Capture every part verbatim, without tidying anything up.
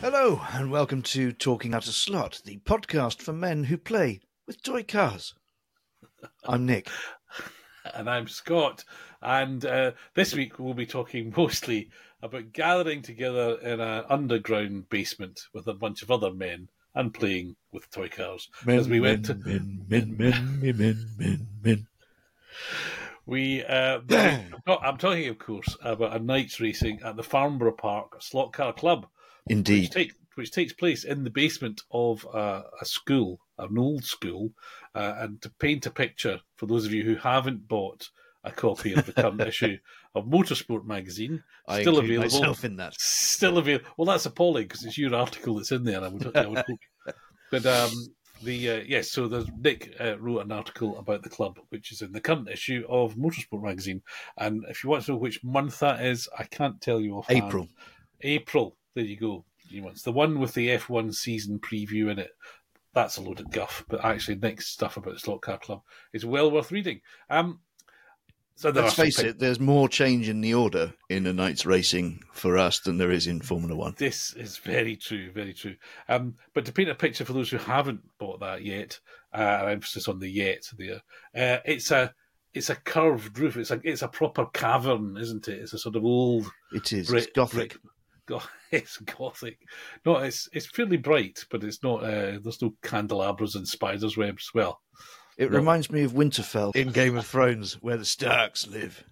Hello, and welcome to Talking Out a Slot, the podcast for men who play with toy cars. I'm Nick. And I'm Scott. And uh, this week we'll be talking mostly about gathering together in an underground basement with a bunch of other men and playing with toy cars. Men, As we men, went to... men, men, men, men, men, men, men. We, uh, I mean, I'm talking, of course, about a night's racing at the Farnborough Park Slot Car Club. Indeed. Which, take, which takes place in the basement of uh, a school, an old school. Uh, and to paint a picture, for those of you who haven't bought a copy of the current issue of Motorsport magazine, I still include available. myself in that. Still available. Well, that's appalling because it's your article that's in there. I would, I would hope. But um, the uh, yes, so there's, Nick uh, wrote an article about the club, which is in the current issue of Motorsport magazine. And if you want to know which month that is, I can't tell you offhand. April. April. There you go. It's the one with the F one season preview in it. That's a load of guff, but actually Nick's stuff about the Slot Car Club is well worth reading. Um, so Let's face it, there's more change in the order in a night's racing for us than there is in Formula One. This is very true, very true. Um, but to paint a picture for those who haven't bought that yet, uh, emphasis on the yet there, uh, it's a it's a curved roof. It's a it's a proper cavern, isn't it? It's a sort of old. It is. Brick, it's Gothic. Brick, It's gothic. No, it's it's fairly bright, but it's not. Uh, there's no candelabras and spiders' webs. Well, it no. reminds me of Winterfell in Game of Thrones, where the Starks live.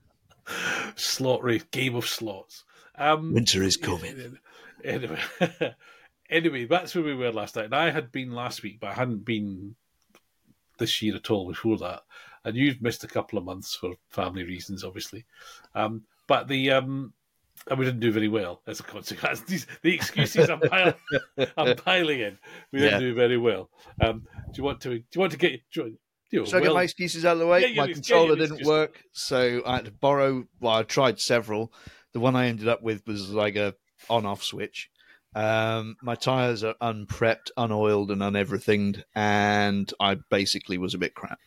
Slot race, Game of Slots. Um, Winter is coming. Anyway, anyway, that's where we were last night. And I had been last week, but I hadn't been this year at all before that. And you've missed a couple of months for family reasons, obviously. Um, but the um, and we didn't do very well as a consequence. These, the excuses I'm, pile, I'm piling in. We didn't Yeah. do very well. Um, do you want to? Do you want to get? Do you know, Should I well, get my excuses out of the way? Yeah, yeah, My yeah, controller yeah, didn't excuses. work, so I had to borrow. Well, I tried several. The one I ended up with was like a on-off switch. Um, my tyres are unprepped, unoiled, and uneverythinged, and I basically was a bit crap.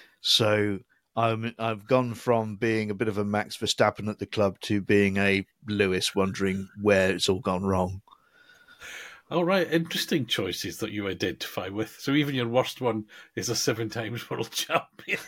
So I'm, I've gone from being a bit of a Max Verstappen at the club to being a Lewis, wondering where it's all gone wrong. All right, interesting choices that you identify with. So even your worst one is a seven times world champion.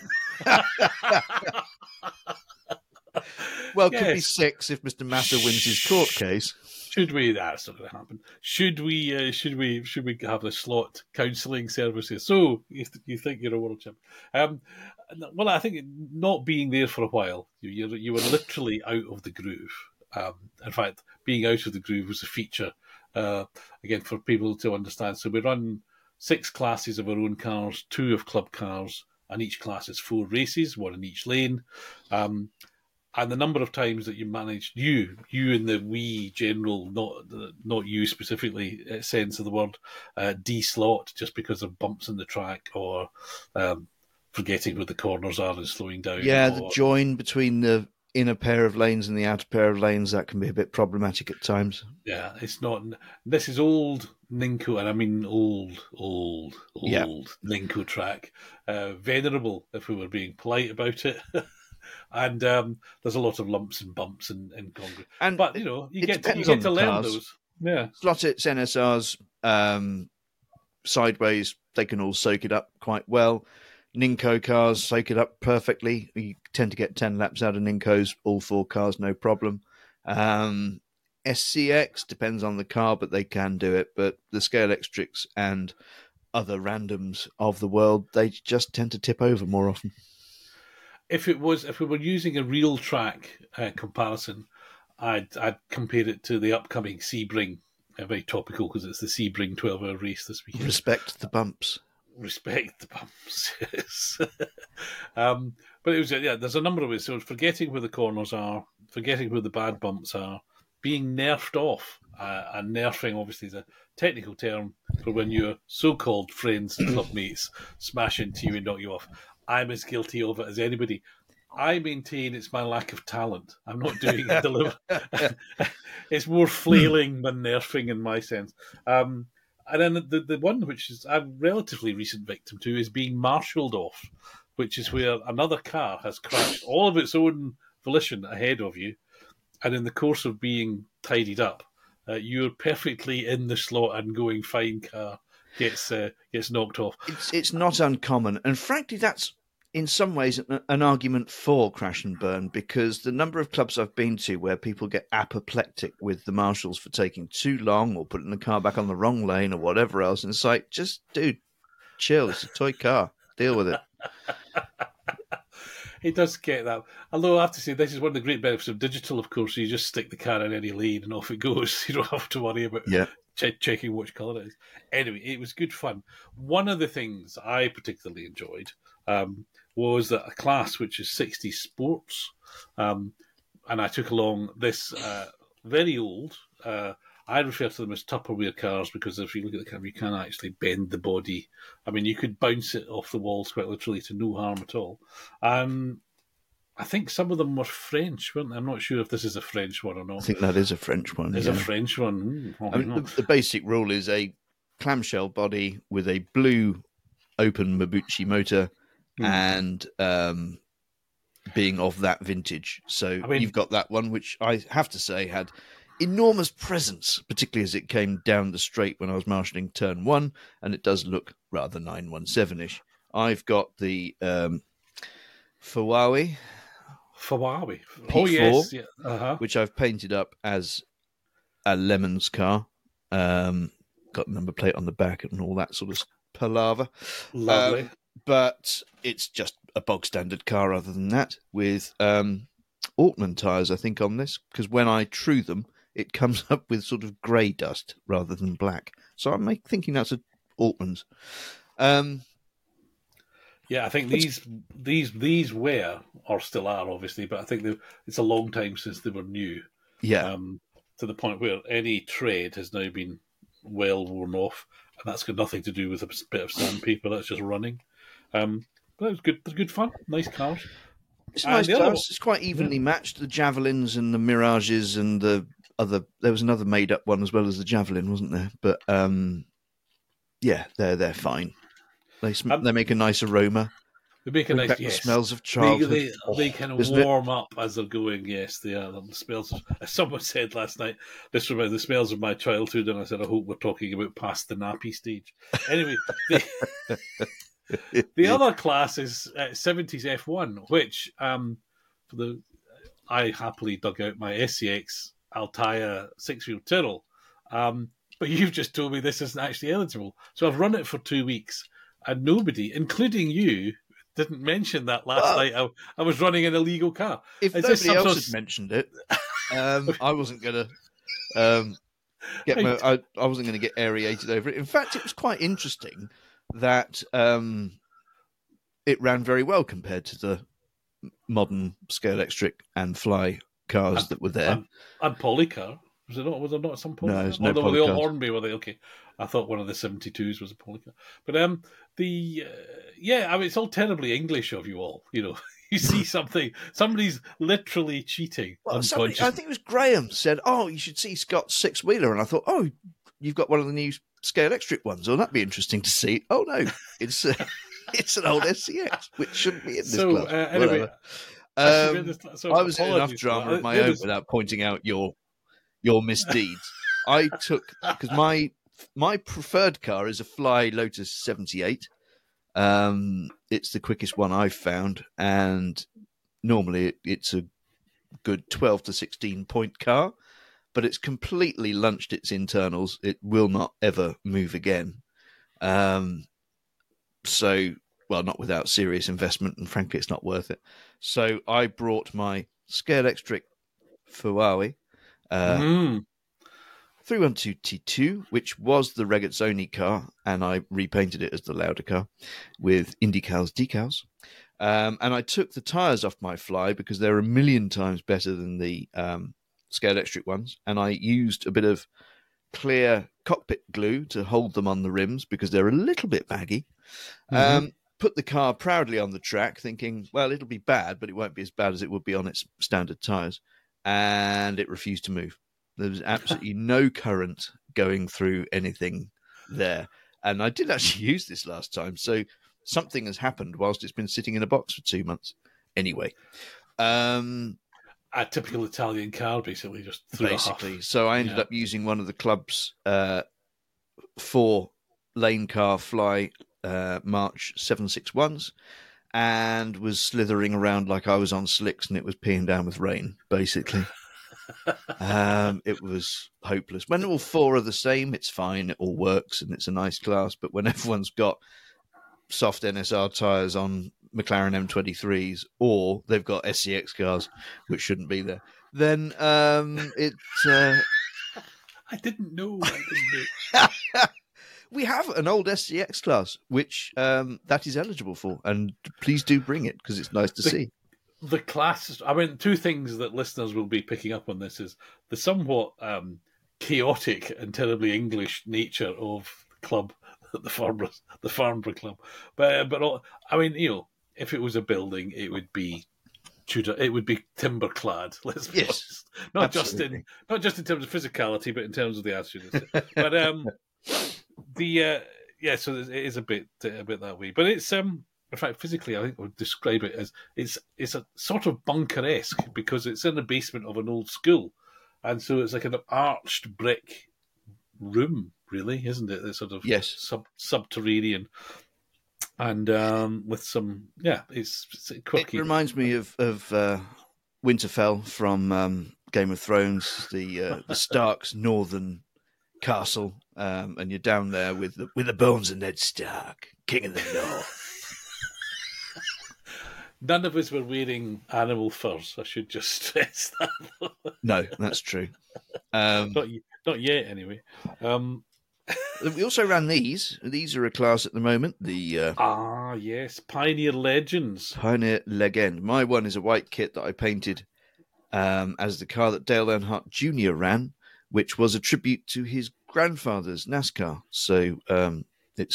Well, it could be Yes. six if Mister Massa wins his court case. Should we? That's not going to happen. Should we? Uh, should we? Should we have the slot counselling services? So you, th- you think you're a world champion? Um, well, I think not being there for a while, you you, you were literally out of the groove. Um, in fact, being out of the groove was a feature. Uh, again, for people to understand. So we run six classes of our own cars, two of club cars, and each class is four races, one in each lane. Um, And the number of times that you managed, you, you in the we general, not not you specifically, uh, sense of the word, uh, de-slot just because of bumps in the track or um, forgetting where the corners are and slowing down. Yeah, or, the join between the inner pair of lanes and the outer pair of lanes, that can be a bit problematic at times. Yeah, it's not. This is old Ninko, and I mean old, old, old Yeah. Ninko track. Uh, venerable, if we were being polite about it. And um, there's a lot of lumps and bumps and, and concrete. And But, you know, you it get to, you depends on get to the learn cars. those. Yeah. Slottits, N S Rs, um, sideways, they can all soak it up quite well. Ninko cars soak it up perfectly. You tend to get ten laps out of Ninkos, all four cars, no problem. Um, S C X depends on the car, but they can do it. But the Scale Extrix and other randoms of the world, they just tend to tip over more often. If it was, if we were using a real track uh, comparison, I'd I'd compare it to the upcoming Sebring. Uh, very topical because it's the Sebring twelve-hour race this weekend. Respect the bumps. Respect the bumps. Yes. um, but it was yeah. There's a number of ways. So forgetting where the corners are, forgetting where the bad bumps are, being nerfed off, uh, and nerfing obviously is a technical term for when your so-called friends and clubmates smash into you and knock you off. I'm as guilty of it as anybody. I maintain it's my lack of talent. I'm not doing it deliberately. It's more flailing than nerfing in my sense. Um, and then the, the one which is a relatively recent victim to is being marshalled off, which is where another car has crashed all of its own volition ahead of you, and in the course of being tidied up, uh, your perfectly in the slot and going fine car gets uh, gets knocked off. It's it's not uncommon, and frankly, that's in some ways an, an argument for crash and burn, because the number of clubs I've been to where people get apoplectic with the marshals for taking too long or putting the car back on the wrong lane or whatever else, and it's like, just dude, chill. It's a toy car. Deal with it. It does get that. Although I have to say, this is one of the great benefits of digital, of course. You just stick the car in any lane and off it goes. You don't have to worry about Yeah. ch- checking which colour it is. Anyway, it was good fun. One of the things I particularly enjoyed um, was that a class which is sixty Sports, um, and I took along this uh, very old, uh, I refer to them as Tupperware cars, because if you look at the camera, you can actually bend the body. I mean, you could bounce it off the walls quite literally to no harm at all. Um, I think some of them were French, weren't they? I'm not sure if this is a French one or not. I think that is a French one. It's yeah. a French one. Mm, I mean, the, the basic rule is a clamshell body with a blue open Mabuchi motor mm. and um, being of that vintage. So I mean, you've got that one, which I have to say had enormous presence, particularly as it came down the straight when I was marshalling turn one, and it does look rather nine one seven-ish. I've got the um, Fawawi. Fawawi. Oh, yes. Yeah. Uh-huh. Which I've painted up as a Lemons car. Um, got the number plate on the back and all that sort of palaver. Lovely. Um, but it's just a bog standard car other than that, with um, Ortman tyres, I think, on this, because when I true them, it comes up with sort of grey dust rather than black. So I'm thinking that's a Ortman's. Um, yeah, I think these these these were, or still are, obviously, but I think it's a long time since they were new. Yeah. Um, to the point where any tread has now been well worn off, and that's got nothing to do with a bit of sandpaper. That's just running. Um, but it was good. It was good fun. Nice cars. It's nice cars. It's quite evenly yeah. matched. The Javelins and the Mirages and the other. There was another made-up one as well as the Javelin, wasn't there? But um, yeah, they're they're fine. They sm- um, they make a nice aroma. They make a Bring nice back yes. the smells of childhood. They, they, they kind of warm it? up as they're going. Yes, they are. The smells. Of, as someone said last night, this reminds the smells of my childhood, and I said, I hope we're talking about past the nappy stage. Anyway, the, the other class is uh, seventies F one, which um, for the I happily dug out my S C X Altair six-wheel Tyrrell, um, but you've just told me this isn't actually eligible. So I've run it for two weeks, and nobody, including you, didn't mention that last well, night. I, I was running an illegal car. If Is nobody else had of... mentioned it, um, I wasn't going to um, get. My, I, I wasn't going to get aerated over it. In fact, it was quite interesting that um, it ran very well compared to the modern Scalextric and Fly cars and, that were there. And, and Polycar. Was there not? Was there not some Polycar? No, there's no Although Polycars. Were they all Hornby? Were they okay? I thought one of the seventy-twos was a Polycar. But um, the uh, yeah, I mean, it's all terribly English of you all. You know, you see something, somebody's literally cheating. Well, somebody, I think it was Graham said, "Oh, you should see Scott's six wheeler," and I thought, "Oh, you've got one of the new Scalextric ones. Oh, that'd be interesting to see." Oh no, it's uh, it's an old S C X, which shouldn't be in this so, class. Uh, anyway, um, so I was in enough drama of my own was... without pointing out your your misdeeds. I took because my my preferred car is a Fly Lotus seventy-eight. Um, it's the quickest one I've found, and normally it, it's a good twelve to sixteen point car, but it's completely lunched its internals. It will not ever move again. Um, so, well, not without serious investment, and frankly, it's not worth it. So I brought my Scalextric Fawawi uh, mm. three one two T two, which was the Regazzoni car, and I repainted it as the Lauda car with IndyCars decals. Um, and I took the tyres off my Fly because they're a million times better than the um, Scalextric ones, and I used a bit of clear cockpit glue to hold them on the rims because they're a little bit baggy. Mm-hmm. Um, put the car proudly on the track thinking, well, it'll be bad, but it won't be as bad as it would be on its standard tyres. And it refused to move. There was absolutely no current going through anything there. And I did actually use this last time. So something has happened whilst it's been sitting in a box for two months. Anyway. Um, a typical Italian car, basically, just through basically. a half. So I ended Yeah. up using one of the club's uh, four lane car fly uh, March seven sixty-ones and was slithering around like I was on slicks and it was peeing down with rain, basically. um, it was hopeless. When all four are the same, it's fine, it all works and it's a nice class. But when everyone's got soft N S R tyres on McLaren M twenty-threes or they've got S C X cars, which shouldn't be there, then um, it... Uh... I didn't know. I didn't know. We have an old S C X class, which um, that is eligible for, and please do bring it because it's nice to the, see. The class, I mean, two things that listeners will be picking up on this is the somewhat um, chaotic and terribly English nature of the club, the Farnborough, the Farnborough Club. But, but all, I mean, you know, if it was a building, it would be Tudor, it would be timber clad. Let's be Yes, honest. Not absolutely. just in not just in terms of physicality, but in terms of the attitude. But um. The uh, yeah, so it is a bit a bit that way, but it's um. In fact, physically, I think I would describe it as it's it's a sort of bunker-esque because it's in the basement of an old school, and so it's like an arched brick room, really, isn't it? It's sort of yes, sub subterranean, and um, with some yeah, it's, it's quirky. It reminds me of of uh, Winterfell from um, Game of Thrones, the uh, the Stark's northern castle, um, and you're down there with the, with the bones of Ned Stark, King of the North. None of us were wearing animal furs. I should just stress that. No, that's true. Um, not not yet, anyway. Um, we also ran these. These are a class at the moment. The uh, ah yes, Pioneer Legends. Pioneer Legend. My one is a white kit that I painted um, as the car that Dale Earnhardt Junior ran, which was a tribute to his grandfather's NASCAR. So um, it's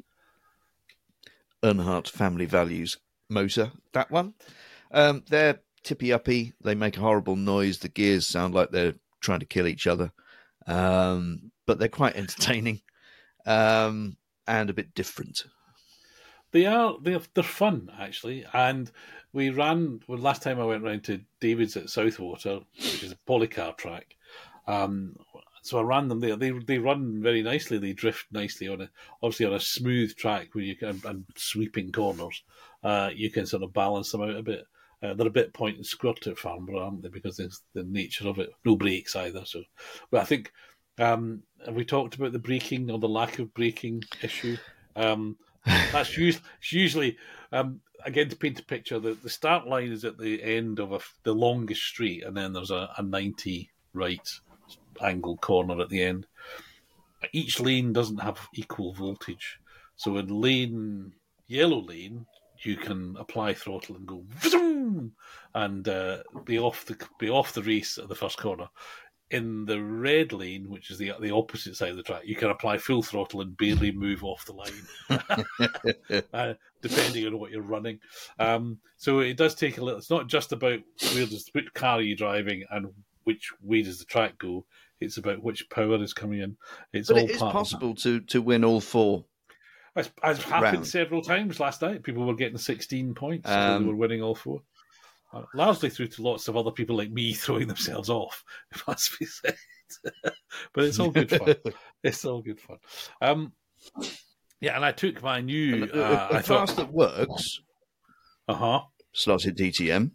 Earnhardt Family Values motor, that one. Um, they're tippy-uppy. They make a horrible noise. The gears sound like they're trying to kill each other. Um, but they're quite entertaining um, and a bit different. They are. They're, they're fun, actually. And we ran, well, last time I went round to David's at Southwater, which is a polycar track, um, so I ran them there. They they run very nicely. They drift nicely on a obviously on a smooth track where you can and sweeping corners. Uh, you can sort of balance them out a bit. Uh, they're a bit point and squirt at Farnborough, aren't they? Because it's the nature of it. No brakes either. So, but I think um, have we talked about the braking or the lack of braking issue? Um, that's usually, it's usually um, again to paint a picture. The, the start line is at the end of a, the longest street, and then there's a, a ninety right angle corner at the end. Each lane doesn't have equal voltage, so in lane yellow lane you can apply throttle and go vroom, and uh, be off the be off the race at the first corner. In the red lane, which is the the opposite side of the track, you can apply full throttle and barely move off the line, uh, depending on what you're running. Um, so it does take a little. It's not just about where does which car are you driving and which way does the track go. It's about which power is coming in. It's but all it is part possible to to win all four. As, as happened rounds. several times last night. People were getting sixteen points, Um, so they were winning all four. Uh, largely through to lots of other people like me throwing themselves off, it must be said. But it's all good fun. It's all good fun. Um, yeah, and I took my new... A, Uh, a, a I class thought, that works, uh-huh. slotted D T M.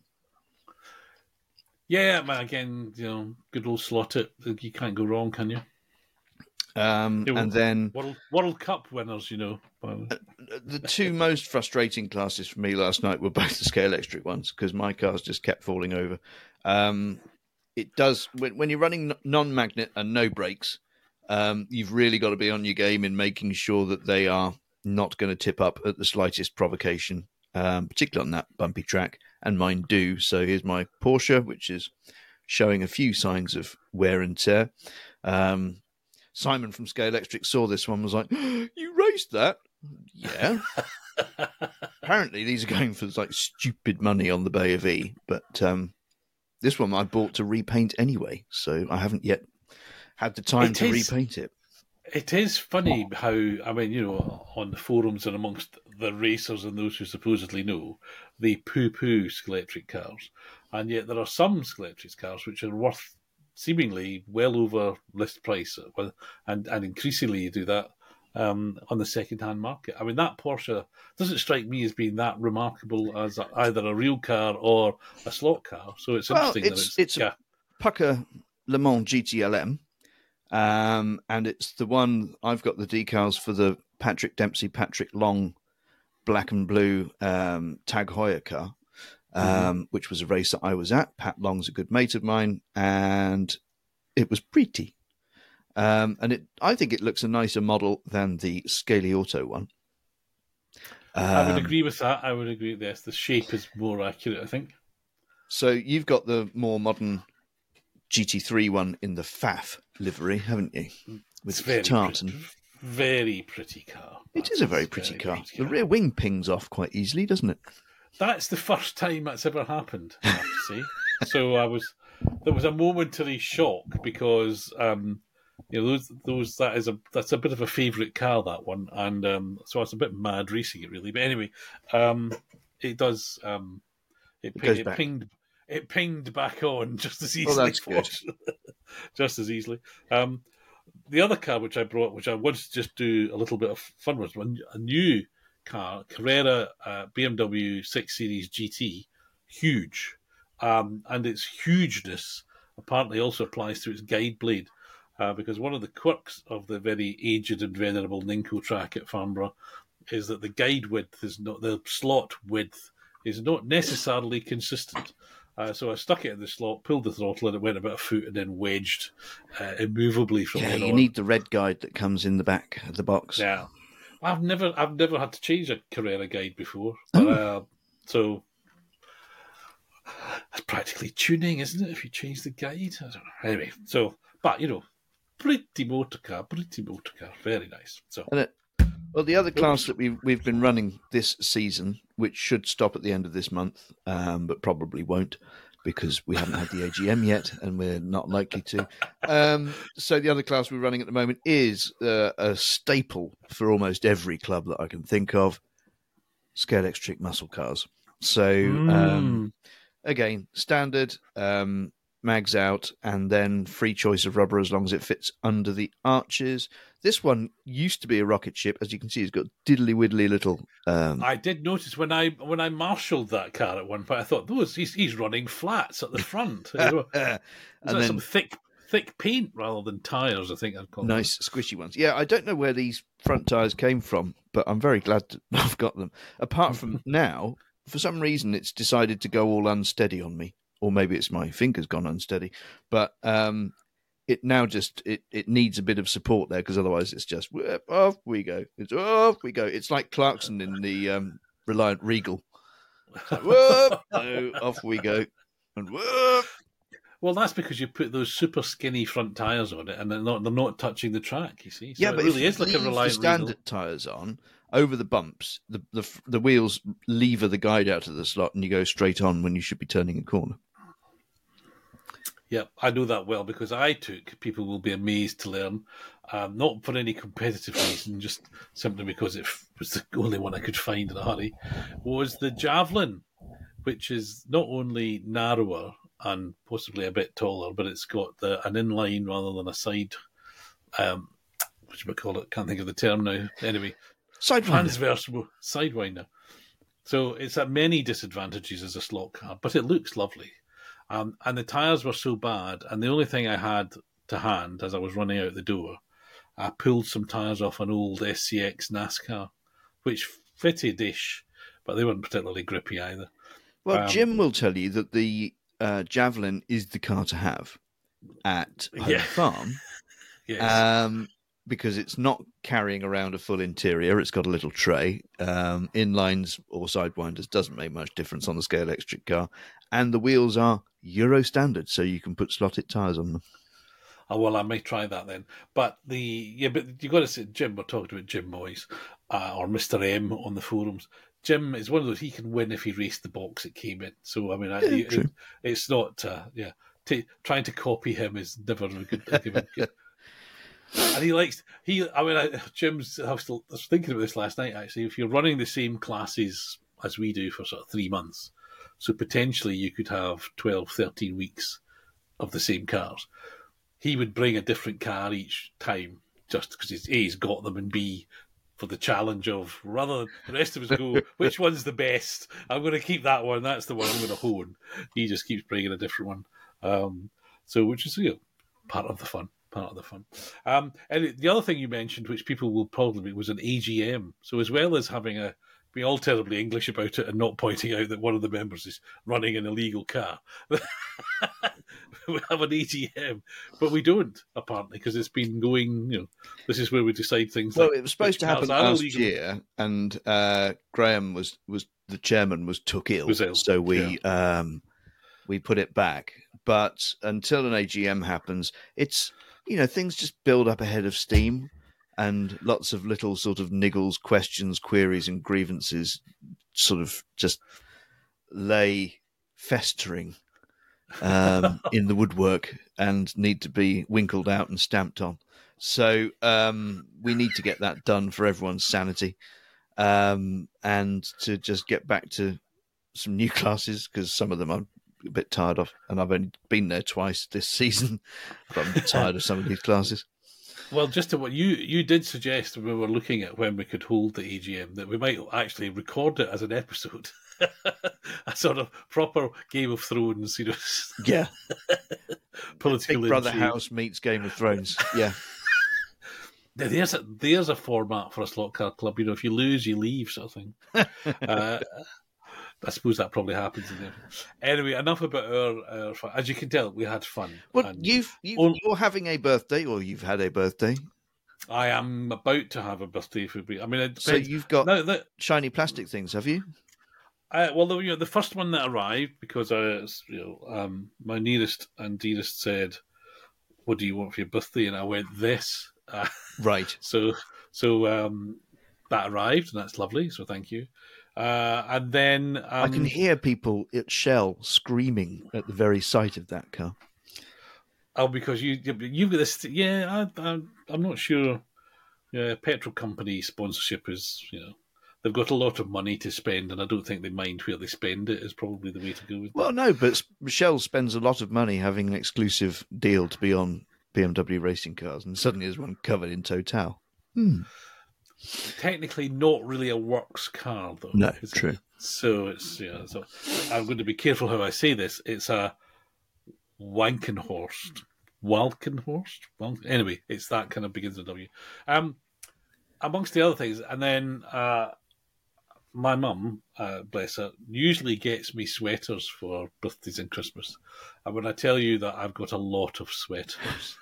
Yeah, but again, you know, good old slot it. You can't go wrong, can you? Um, Yeah, and then World, World Cup winners, you know. the two most frustrating classes for me last night were both the scale electric ones because my cars just kept falling over. Um, it does when, when you're running non-magnet and no brakes, um, you've really got to be on your game in making sure that they are not going to tip up at the slightest provocation, um, particularly on that bumpy track. And mine do. So here's my Porsche, which is showing a few signs of wear and tear. Um, Simon from Scale Electric saw this one, was like, "You raced that?" Yeah. Apparently, these are going for like stupid money on the Bay of E, but um, this one I bought to repaint anyway, so I haven't yet had the time It to is- repaint it. It is funny how, I mean, you know, on the forums and amongst the racers and those who supposedly know, they poo-poo Scalextric cars. And yet there are some Scalextric cars which are worth seemingly well over list price, and, and increasingly do that um, on the second-hand market. I mean, that Porsche doesn't strike me as being that remarkable as either a real car or a slot car. So it's Well, interesting it's, that it's... it's yeah. a Pucker Le Mans G T L M. Um, and it's the one, I've got the decals for the Patrick Dempsey, Patrick Long black and blue um, Tag Heuer car, um, mm-hmm. which was a race that I was at. Pat Long's a good mate of mine, and it was pretty. Um, and it, I think it looks a nicer model than the Scaly Auto one. Um, I would agree with that. I would agree with this. The shape is more accurate, I think. So you've got the more modern G T three one in the F A F livery, haven't you? With it's very tartan. Pretty, very pretty car. It is a very pretty very car. pretty The car. rear wing pings off quite easily, doesn't it? That's the first time that's ever happened, I have to say. So I was, there was a momentary shock because um, you know those those that is a that's a bit of a favourite car, that one, and um, so I was a bit mad racing it really. But anyway, um, it does um, it, It goes it back. pinged it pinged back on just as easily. Well, that's good. just as easily. Um, the other car which I brought, which I wanted to just do a little bit of fun with, one a new car, Carrera uh, B M W six Series G T, huge, um, and its hugeness apparently also applies to its guide blade, uh, because one of the quirks of the very aged and venerable Ninko track at Farnborough is that the guide width is not the slot width is not necessarily consistent. Uh, so I stuck it in the slot, pulled the throttle, and it went about a foot, and then wedged uh, immovably from Yeah, then you on. need the red guide that comes in the back of the box. Yeah, I've never, I've never had to change a Carrera guide before, but, uh, so it's practically tuning, isn't it? If you change the guide, I don't know. Anyway, so but you know, pretty motor car, pretty motor car, very nice. So, and it, well, the other class that we've we've been running this season, which should stop at the end of this month, um, but probably won't, because we haven't had the A G M yet, and we're not likely to. Um, so the other class we're running at the moment is uh, a staple for almost every club that I can think of: Scalextric muscle cars. So mm. um, again, standard. Um, mags out, and then free choice of rubber as long as it fits under the arches. This one used to be a rocket ship. As you can see, it's got diddly widdly little... Um... I did notice when I when I marshalled that car at one point, I thought, those he's, he's running flats at the front. and and then then some thick thick paint rather than tyres, I think I'd call them. Nice squishy ones. Yeah, I don't know where these front tyres came from, but I'm very glad to, I've got them. Apart from now, for some reason, it's decided to go all unsteady on me. Or maybe it's my finger's gone unsteady, but um, it now just it, it needs a bit of support there, because otherwise it's just whoop, off we go. It's off we go. It's like Clarkson in the um, Reliant Regal. It's like, whoop, no, off we go, and whoop. Well, that's because you put those super skinny front tyres on it, and they're not they're not touching the track. You see, so yeah, it but really if is you like a leave Reliant the standard Regal. tyres on over the bumps, the, the the wheels lever the guide out of the slot, and you go straight on when you should be turning a corner. Yeah, I know that well because I took, people will be amazed to learn, um, not for any competitive reason, just simply because it was the only one I could find in a hurry, was the Javelin, which is not only narrower and possibly a bit taller, but it's got the, an inline rather than a side, um, what should we call it? Can't think of the term now. Anyway, Sidewinder. Transversal sidewinder. So it's at many disadvantages as a slot car, but it looks lovely. Um, and the tyres were so bad, and the only thing I had to hand as I was running out the door, I pulled some tyres off an old S C X NASCAR, which fitted-ish, but they weren't particularly grippy either. Well, Um, Jim will tell you that the uh, Javelin is the car to have at Home Yeah. Farm, Yes. um, because it's not carrying around a full interior. It's got a little tray. Um, inlines or sidewinders doesn't make much difference on the Scalextric car. And the wheels are Euro standard, so you can put slotted tyres on them. Oh, well, I may try that then. But the yeah, but you got to say, Jim. We're talking about Jim Moyes uh, or Mister M on the forums. Jim is one of those, he can win if he raced the box it came in. So I mean, I, Yeah, it, true. it's not uh, yeah. T- trying to copy him is never a good. A good And he likes he. I mean, I, Jim's. I was, still, I was thinking about this last night. Actually, if you're running the same classes as we do for sort of three months, so potentially you could have twelve, thirteen weeks of the same cars. He would bring a different car each time, just because he's A, he's got them, and B, for the challenge of rather than the rest of us go, which one's the best? I'm going to keep that one. That's the one I'm going to hone. He just keeps bringing a different one. Um, so, which is, you know, part of the fun. Part of the fun. Um, and the other thing you mentioned, which people will probably, was an A G M. So as well as having a being all terribly English about it and not pointing out that one of the members is running an illegal car, we have an A G M, but we don't apparently because it's been going. You know, this is where we decide things. Well, like it was supposed to happen last illegal. year, and uh, Graham was was the chairman was took ill, was ill. so we yeah. um, we put it back. But until an A G M happens, it's. You know, things just build up ahead of steam, and lots of little sort of niggles, questions, queries, and grievances sort of just lay festering um, in the woodwork and need to be winkled out and stamped on. So um, we need to get that done for everyone's sanity, um, and to just get back to some new classes, because some of them are a bit tired of, and I've only been there twice this season, but I'm tired of some of these classes. Well, just to what you you did suggest when we were looking at when we could hold the A G M that we might actually record it as an episode, a sort of proper Game of Thrones, you know. Yeah, political Big Brother intrigue. House meets Game of Thrones. Yeah, there's a, there's a format for a slot car club. You know, if you lose, you leave, sort of thing. uh, I suppose that probably happens in there. Anyway, enough about our, our fun. As you can tell, we had fun. Well, you've, you've on, you're having a birthday, or you've had a birthday. I am about to have a birthday for me. I mean, it so you've got no, that, shiny plastic things, have you? Uh, well, the, you know, the first one that arrived, because I, you know, um, my nearest and dearest said, "What do you want for your birthday?" And I went, "This." Uh, right. So, so um, that arrived, and that's lovely. So, thank you. Uh, and then um, I can hear people at Shell screaming at the very sight of that car. Oh, because you you've got this. Yeah, I, I, I'm not sure. Yeah, petrol company sponsorship is, you know, they've got a lot of money to spend, and I don't think they mind where they spend it. Is probably the way to go with Well, no, but Shell spends a lot of money having an exclusive deal to be on B M W racing cars, and suddenly there's one covered in Total. Hmm. Technically not really a works car, though. No, true. It? So it's, yeah, so I'm going to be careful how I say this. It's a Wankenhorst. Walkenhorst? Well, anyway, it's that kind of begins with W. Um, amongst the other things, and then uh, my mum, uh, bless her, usually gets me sweaters for birthdays and Christmas. And when I tell you that I've got a lot of sweaters...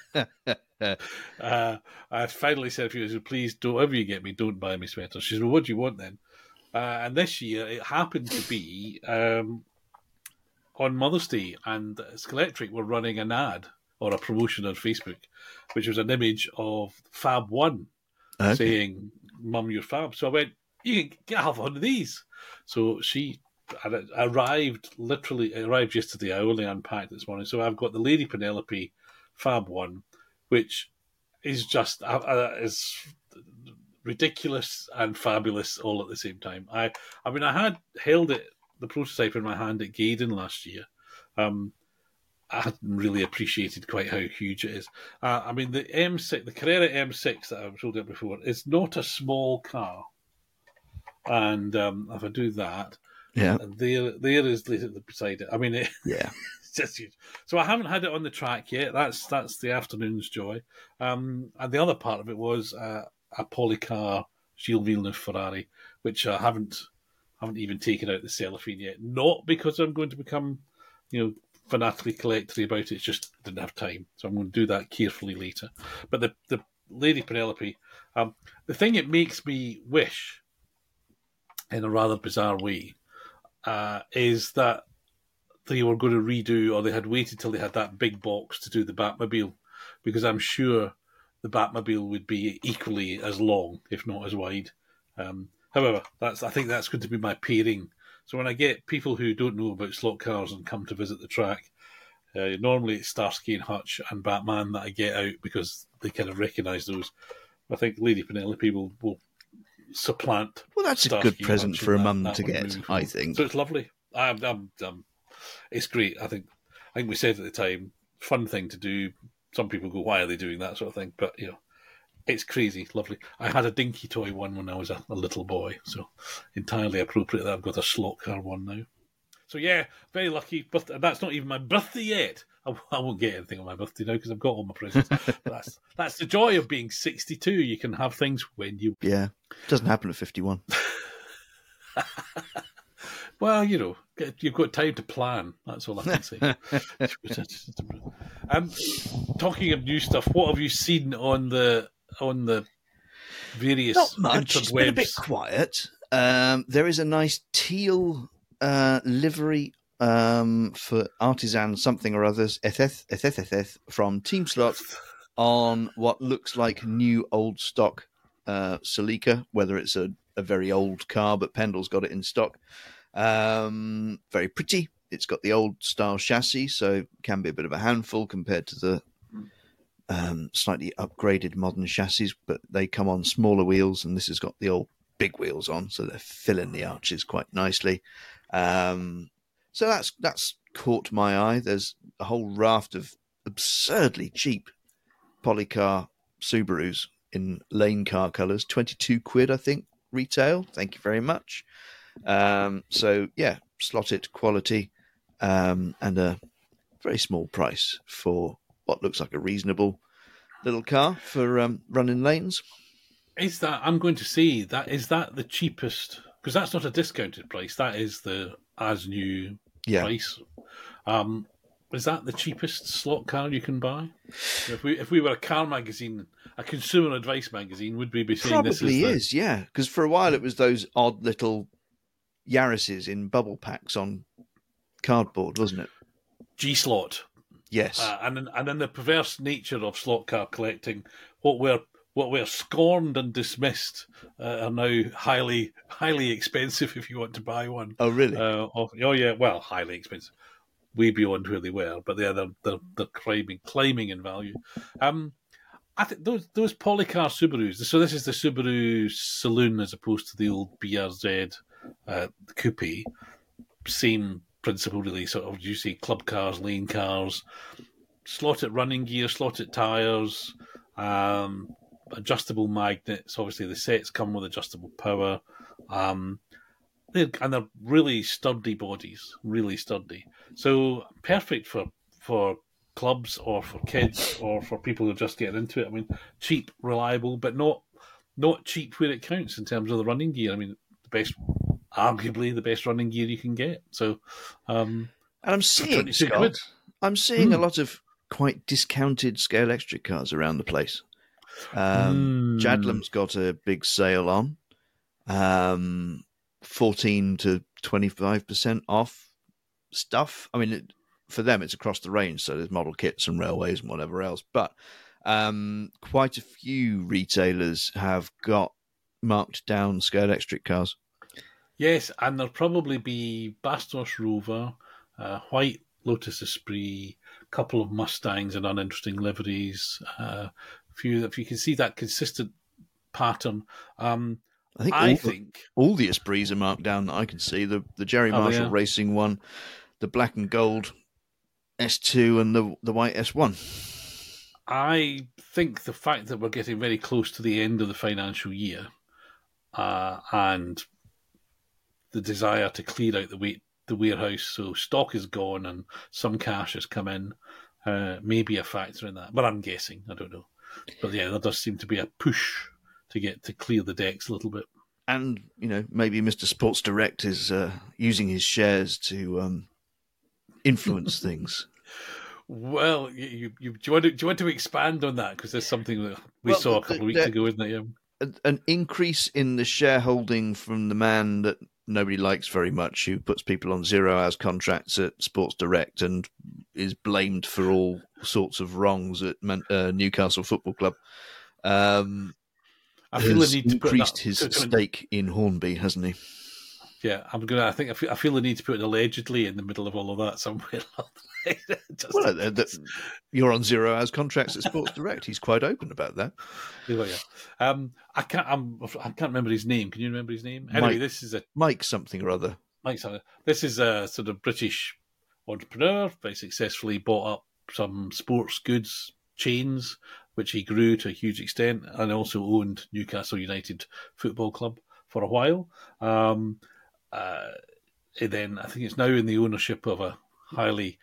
uh, I finally said a few years, please, don't, whatever you get me, don't buy me sweaters. She said, well, what do you want then? Uh, and this year, it happened to be um, on Mother's Day, and Scalextric were running an ad or a promotion on Facebook, which was an image of Fab One okay. saying, Mum, you're fab. So I went, you can get half one of these. So she and it arrived, literally, it arrived yesterday. I only unpacked this morning. So I've got the Lady Penelope Fab One, which is just uh, uh, is ridiculous and fabulous all at the same time. I, I mean, I had held it, the prototype in my hand at Gaydon last year. Um, I hadn't really appreciated quite how huge it is. Uh, I mean, the M six, the Carrera M six that I've told you before, is not a small car. And um, if I do that, yeah, there, there is beside it. I mean, it, yeah. It's just huge. So I haven't had it on the track yet. That's that's the afternoon's joy. Um, and the other part of it was uh, a Polycar Gilles Villeneuve Ferrari, which I haven't haven't even taken out the cellophane yet. Not because I'm going to become, you know, fanatically collectory about it. It's just I didn't have time, so I'm going to do that carefully later. But the the Lady Penelope, um, the thing it makes me wish, in a rather bizarre way, uh, is that they were going to redo, or they had waited till they had that big box to do the Batmobile, because I'm sure the Batmobile would be equally as long, if not as wide. Um, however, that's I think that's going to be my pairing. So when I get people who don't know about slot cars and come to visit the track, uh, normally it's Starsky and Hutch and Batman that I get out, because they kind of recognise those. I think Lady Penelope will, will supplant. Well, that's a good present for a mum to get, I think. So it's lovely. I'm, I'm, I'm, it's great. I think I think we said at the time, fun thing to do. Some people go, why are they doing that sort of thing? But, you know, it's crazy, lovely. I had a dinky toy one when I was a, a little boy, so entirely appropriate that I've got a slot car one now. So, yeah, very lucky. But that's not even my birthday yet. I, I won't get anything on my birthday now because I've got all my presents. But that's that's the joy of being sixty-two. You can have things when you... Yeah, doesn't happen at fifty-one. Well, you know, you've got time to plan. That's all I can say. um, talking of new stuff, what have you seen on the on the various Not much. interwebs? It's been a bit quiet. Um, there is a nice teal uh, livery um, for Artisan something or others, Etheth, Etheth, Etheth, from Team Slot on what looks like new old stock uh, Celica, whether it's a, a very old car, but Pendle's got it in stock. Um, very pretty. It's got the old style chassis, so can be a bit of a handful compared to the um, slightly upgraded modern chassis, but they come on smaller wheels, and this has got the old big wheels on, so they're filling the arches quite nicely. Um, so that's that's caught my eye. There's a whole raft of absurdly cheap polycar Subarus in lane car colours, twenty-two quid, I think, retail. Thank you very much. Um, so, yeah, slotted quality um, and a very small price for what looks like a reasonable little car for um, running lanes. Is that, I'm going to say, that is that the cheapest? Because that's not a discounted price. That is the as new yeah. price. Um, is that the cheapest slot car you can buy? If we if we were a car magazine, a consumer advice magazine, would we be saying Probably this is, the... is, yeah. Because for a while it was those odd little Yaris's in bubble packs on cardboard, wasn't it? G-slot. Yes. Uh, and, in, and in the perverse nature of slot car collecting, what we're what we're scorned and dismissed uh, are now highly highly expensive if you want to buy one. Oh, really? Uh, of, oh, yeah. Well, highly expensive. Way beyond where they were, but they're they're they're, they're climbing climbing in value. Um, I think those those polycar Subarus. So this is the Subaru Saloon as opposed to the old B R Z uh, coupe. Same principle, really. Sort of, you see club cars, lane cars, slotted running gear, slotted tires, um, adjustable magnets. Obviously, the sets come with adjustable power. Um, they're, and they're really sturdy bodies, really sturdy. So perfect for for clubs or for kids or for people who are just getting into it. I mean, cheap, reliable, but not not cheap where it counts in terms of the running gear. I mean, the best, arguably the best running gear you can get. So, um, and I'm seeing Scott, I'm seeing mm. a lot of quite discounted scale electric cars around the place. Um, mm. Jadlam's got a big sale on, um, fourteen to twenty-five percent off stuff. I mean, it, for them, it's across the range, so there's model kits and railways and whatever else. But um, quite a few retailers have got marked down scale electric cars. Yes, and there'll probably be Bastos Rover, uh, white Lotus Esprit, a couple of Mustangs and uninteresting liveries. Uh, if you if you can see that consistent pattern, um, I think I all, think the, all the Esprits are marked down that I can see. The the Jerry Marshall oh, yeah. Racing one, the black and gold S two, and the the white S one. I think the fact that we're getting very close to the end of the financial year, uh, and the desire to clear out the wait, the warehouse, so stock is gone and some cash has come in, uh, may be a factor in that. But I'm guessing, I don't know. But yeah, there does seem to be a push to get to clear the decks a little bit. And, you know, maybe Mister Sports Direct is uh, using his shares to um, influence things. Well, you, you, you, do, you want to, do you want to expand on that? Because there's something that we well, saw a couple the, of weeks the, ago, isn't it? Yeah. An increase in the shareholding from the man that nobody likes very much, who puts people on zero-hours contracts at Sports Direct and is blamed for all sorts of wrongs at uh, Newcastle Football Club. Um, I feel the need to increased his stake in Hornby, hasn't he? Yeah, I'm gonna. I think I feel, I feel the need to put an allegedly in the middle of all of that somewhere. Just well, uh, the, you're on zero hours contracts at Sports Direct. He's quite open about that. Yeah, yeah. Um, I can't. I'm, I can't remember his name. Can you remember his name? Anyway, Mike, this is a Mike something or other. Mike something. This is a sort of British entrepreneur. Very successfully bought up some sports goods chains, which he grew to a huge extent, and also owned Newcastle United Football Club for a while. Um, uh, and then I think it's now in the ownership of a highly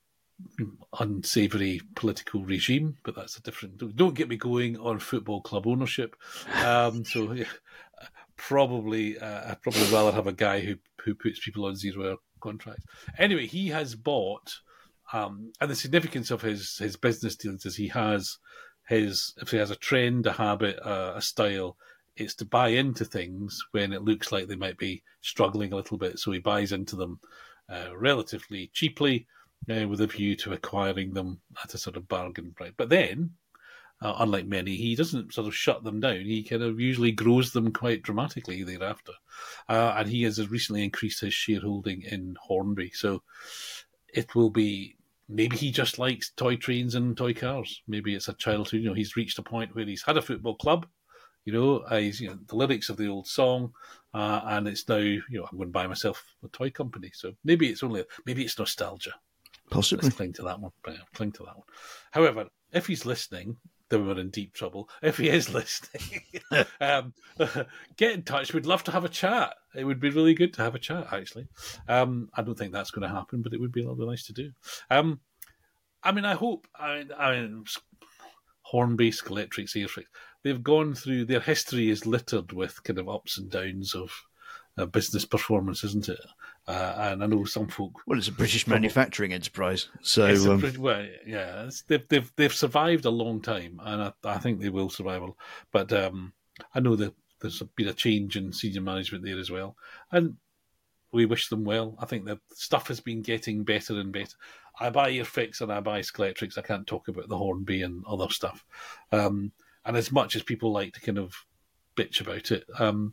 unsavoury political regime, but that's a different. Don't get me going on football club ownership. Um, so yeah, probably, uh, I'd probably rather have a guy who who puts people on zero-hour contracts. Anyway, he has bought, um, and the significance of his his business dealings is he has his if he has a trend, a habit, uh, a style. It's to buy into things when it looks like they might be struggling a little bit. So he buys into them uh, relatively cheaply uh, with a view to acquiring them at a sort of bargain price. But then, uh, unlike many, he doesn't sort of shut them down. He kind of usually grows them quite dramatically thereafter. Uh, and he has recently increased his shareholding in Hornby. So it will be, maybe he just likes toy trains and toy cars. Maybe it's a childhood, you know, he's reached a point where he's had a football club. You know, uh, he's, you know, the lyrics of the old song, uh, and it's now, you know, I'm going to buy myself a toy company. So maybe it's only, maybe it's nostalgia. Possibly. Let's cling to that one. Cling to that one. However, if he's listening, then we're in deep trouble. If he is listening, um, get in touch. We'd love to have a chat. It would be really good to have a chat, actually. Um, I don't think that's going to happen, but it would be a little bit nice to do. Um, I mean, I hope, I, I mean, Hornby, Scalextric, Airfix, they've gone through, their history is littered with kind of ups and downs of uh, business performance, isn't it? Uh, and I know some folk... Well, it's a British manufacturing enterprise, so... A, um... well, yeah, it's, they've, they've, they've survived a long time, and I, I think they will survive. But um, I know that there's been a change in senior management there as well, and we wish them well. I think that stuff has been getting better and better. I buy Airfix and I buy Scalextric. I can't talk about the Hornby and other stuff. Um, and as much as people like to kind of bitch about it, um,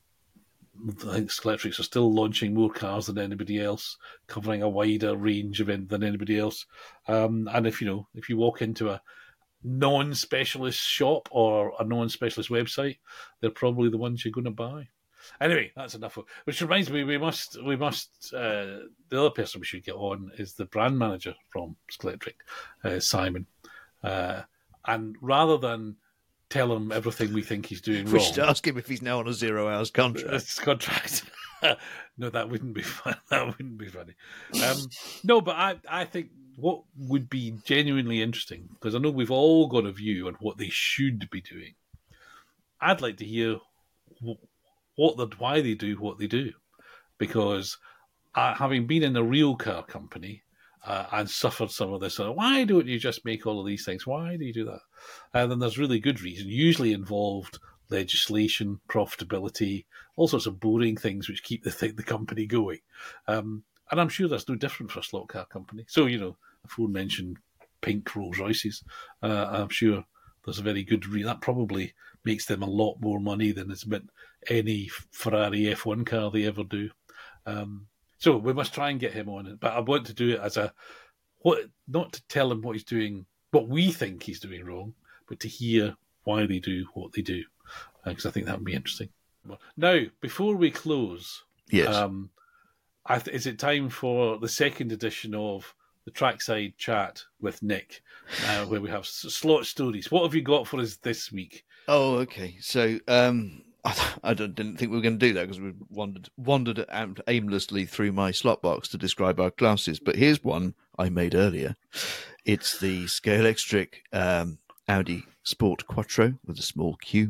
I think Scalextric are still launching more cars than anybody else, covering a wider range of than anybody else. Um, and if you know, if you walk into a non-specialist shop or a non-specialist website, they're probably the ones you're going to buy. Anyway, that's enough. Which reminds me, we must, we must. Uh, the other person we should get on is the brand manager from Scalextric, uh, Simon. Uh, and rather than tell him everything we think he's doing we wrong, we should ask him if he's now on a zero hours contract. contract. No, that wouldn't be fun. That wouldn't be funny. Um, no, but I, I think what would be genuinely interesting, because I know we've all got a view on what they should be doing. I'd like to hear what the why they do what they do, because uh, having been in a real car company uh, and suffered some of this, uh, why don't you just make all of these things? Why do you do that? And then there's really good reason, usually involved legislation, profitability, all sorts of boring things which keep the thing, the company going. Um, and I'm sure that's no different for a slot car company. So, you know, aforementioned pink Rolls Royces, uh, I'm sure there's a very good reason. That probably makes them a lot more money than it's meant any Ferrari F one car they ever do. Um, so we must try and get him on it. But I want to do it as a, what, not to tell him what he's doing, what we think he's doing wrong, but to hear why they do what they do, because uh, I think that would be interesting. Now, before we close, yes, um, I th- is it time for the second edition of the Trackside Chat with Nick, uh, where we have s- slot stories. What have you got for us this week? Oh, okay. So um, I, I don't, didn't think we were going to do that because we wandered wandered aimlessly through my slot box to describe our classes. But here's one I made earlier. It's the Scalextric um, Audi Sport Quattro with a small Q.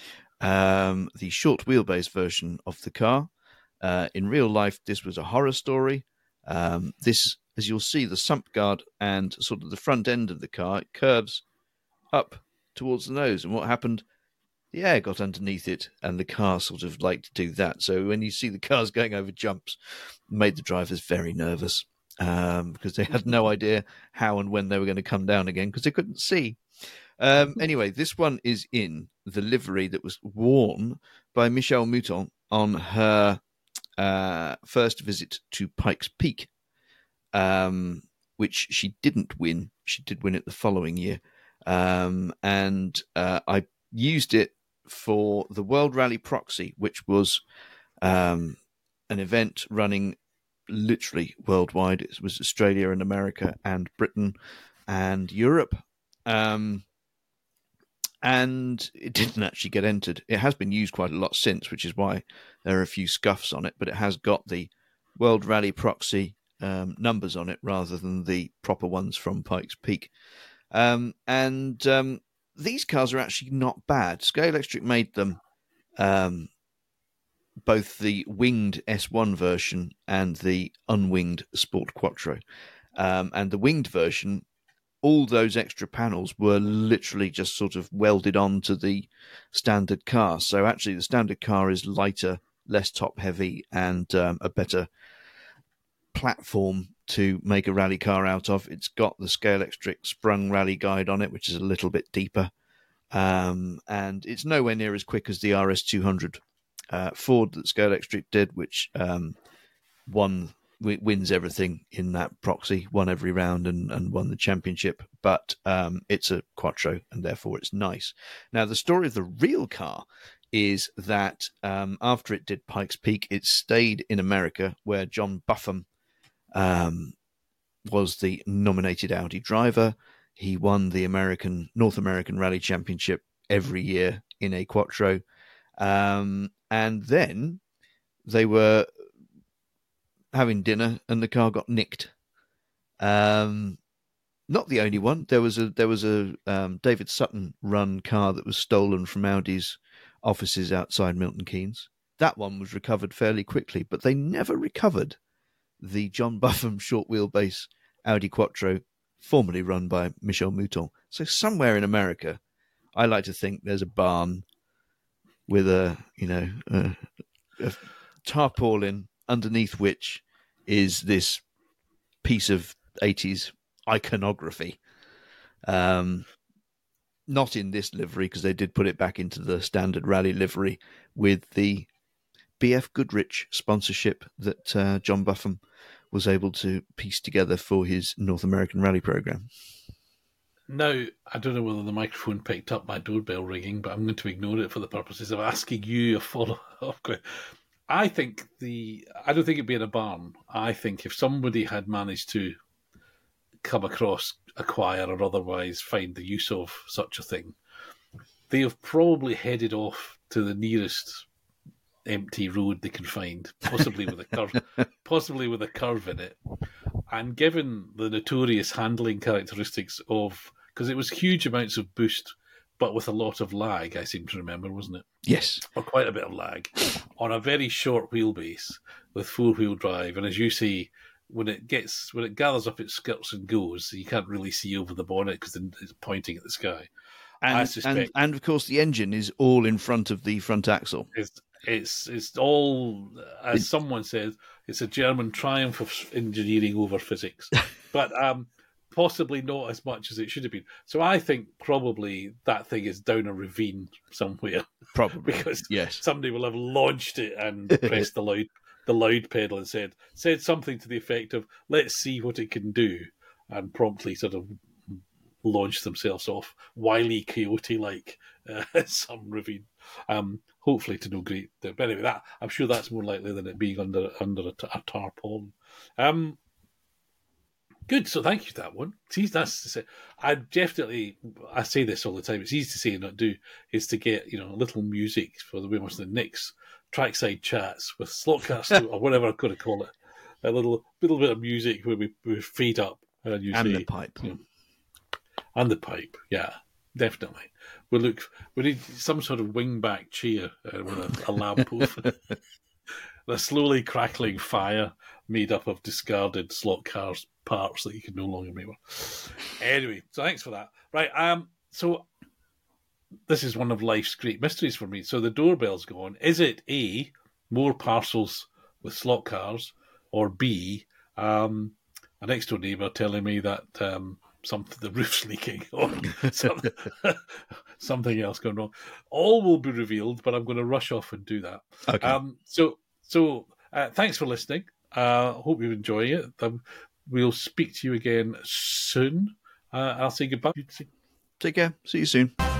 Um, the short wheelbase version of the car. Uh, in real life, this was a horror story. Um, this, as you'll see, the sump guard and sort of the front end of the car, it curves up towards the nose. And what happened? The air got underneath it, and the car sort of liked to do that. So when you see the cars going over jumps, it made the drivers very nervous um, because they had no idea how and when they were going to come down again because they couldn't see. Um, anyway, this one is in the livery that was worn by Michèle Mouton on her uh, first visit to Pikes Peak, um, which she didn't win. She did win it the following year. Um, and uh, I used it for the World Rally Proxy, which was um, an event running literally worldwide. It was Australia and America and Britain and Europe. Um, and it didn't actually get entered. It has been used quite a lot since, which is why there are a few scuffs on it, but it has got the World Rally Proxy um, numbers on it rather than the proper ones from Pikes Peak. Um, and um, these cars are actually not bad. Scalextric made them, um, both the winged S one version and the unwinged Sport Quattro. Um, and the winged version, all those extra panels were literally just sort of welded onto the standard car. So actually the standard car is lighter, less top heavy, and um, a better platform to make a rally car out of. It's got the Scalextric Sprung Rally Guide on it, which is a little bit deeper. Um, and it's nowhere near as quick as the R S two hundred uh, Ford that Scalextric did, which um, won wins everything in that proxy, won every round and, and won the championship. But um, it's a Quattro, and therefore it's nice. Now, the story of the real car is that um, after it did Pikes Peak, it stayed in America, where John Buffum um, was the nominated Audi driver. He won the American North American Rally Championship every year in a Quattro. Um, and then they were having dinner, and the car got nicked. Um, not the only one. There was a there was a um, David Sutton run car that was stolen from Audi's offices outside Milton Keynes. That one was recovered fairly quickly, but they never recovered the John Buffum short wheelbase Audi Quattro, formerly run by Michel Mouton. So somewhere in America, I like to think there's a barn with a you know a, a tarpaulin, underneath which is this piece of eighties iconography. Um, not in this livery, because they did put it back into the standard rally livery with the B F Goodrich sponsorship that uh, John Buffum was able to piece together for his North American rally program. Now, I don't know whether the microphone picked up my doorbell ringing, but I'm going to ignore it for the purposes of asking you a follow-up question. I think the I don't think it'd be in a barn. I think if somebody had managed to come across, acquire, or otherwise find the use of such a thing, they have probably headed off to the nearest empty road they can find, possibly with a curve, possibly with a curve in it. And given the notorious handling characteristics of, because it was huge amounts of boost, but with a lot of lag, I seem to remember, wasn't it? Yes. Or quite a bit of lag on a very short wheelbase with four-wheel drive. And as you say, when it gets when it gathers up its skirts and goes, you can't really see over the bonnet because it's pointing at the sky. And, I suspect, and and of course the engine is all in front of the front axle. It's it's it's all, as It, someone said, it's a German triumph of engineering over physics. But um, possibly not as much as it should have been. So I think probably that thing is down a ravine somewhere. Probably, because yes. Somebody will have launched it and pressed the loud the loud pedal and said said something to the effect of, let's see what it can do, and promptly sort of launched themselves off, Wile E. Coyote-like, uh, some ravine. Um, hopefully to no great... But anyway, that, I'm sure that's more likely than it being under under a, a tarpaulin. Um, Good, so thank you for that one. See, that's I definitely I say this all the time. It's easy to say and not do. Is to get you know a little music for the way much the Nick's trackside chats with Slotcast or whatever I'm going to call it. A little little bit of music where we, we feed up and you and say, the pipe you know, and the pipe. Yeah, definitely. We look. We need some sort of wingback chair uh, with a, a lamp over. A slowly crackling fire made up of discarded slot cars parts that you can no longer make one. Anyway, so thanks for that. Right, um, so this is one of life's great mysteries for me. So the doorbell's gone. Is it A, more parcels with slot cars, or B, um, a next door neighbour telling me that um, something the roof's leaking, or something, something else going wrong? All will be revealed, but I'm going to rush off and do that. Okay. Um, so. So Uh, thanks for listening. Uh, hope you're enjoying it. Um, we'll speak to you again soon. Uh, I'll say goodbye. Take care. See you soon.